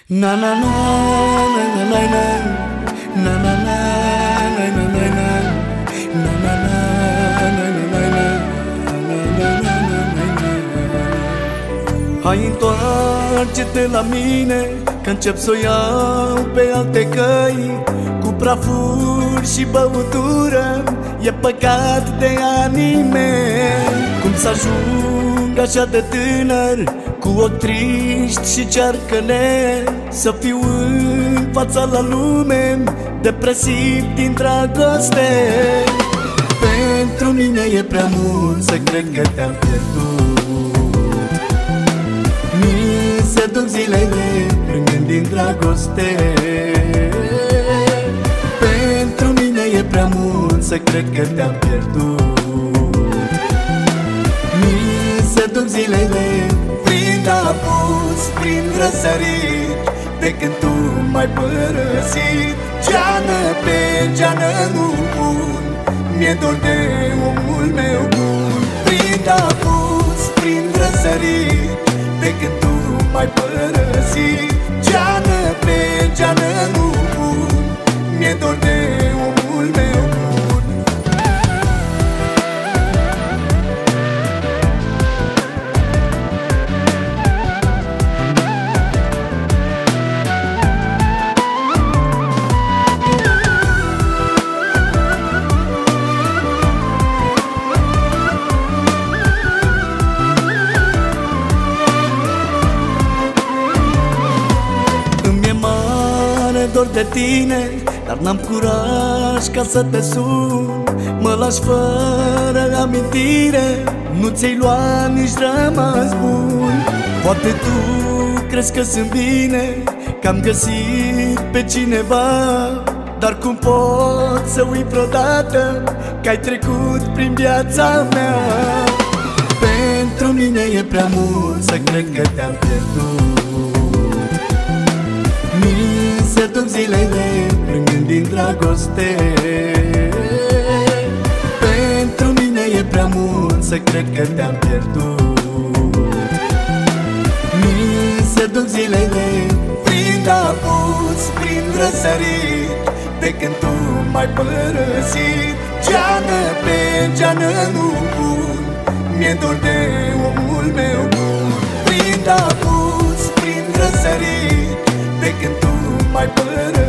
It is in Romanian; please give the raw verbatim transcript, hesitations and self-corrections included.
Na na na na na na na na na na na na na na na na na. Hai întoarce-te la mine, că încep să o iau pe alte căi. Cu prafuri și băutură e păcat de anime. Cum să ajung așa de tânăr, cu ochi triști și cearcăne, să fiu în fața la lume, depresiv din dragoste. Pentru mine e prea mult să cred că te-am pierdut. Mi se duc zilele plângând din dragoste. Pentru mine e prea mult să cred că te-am pierdut. Mi se duc zilele prin apus, prin răsărit, de când tu m-ai părăsit. Geană pe geană nu pun, mi-e dor de omul meu bun. Prin apus, prin răsărit, de când tu m-ai părăsit. Geană pe geană nu pun, mi-e dor de omul meu bun. Dor de tine, dar n-am curaj ca să te sun. Mă lași fără amintire, nu ți-ai luat nici rămas bun. Poate tu crezi că sunt bine, că am găsit pe cineva, dar cum pot să uit vreodată că ai trecut prin viața mea? Pentru mine e prea mult să cred că te-am pierdut. Mi se duc zilele plângând din dragoste. Pentru mine e prea mult să cred că te-am pierdut. Mi se duc zilele prin apus, prin răsărit, de când tu m-ai părăsit. Geană pe geană nu pun, mi-e dor de omul meu bun. Prin apus, prin răsărit, de când tu m-ai părăsit.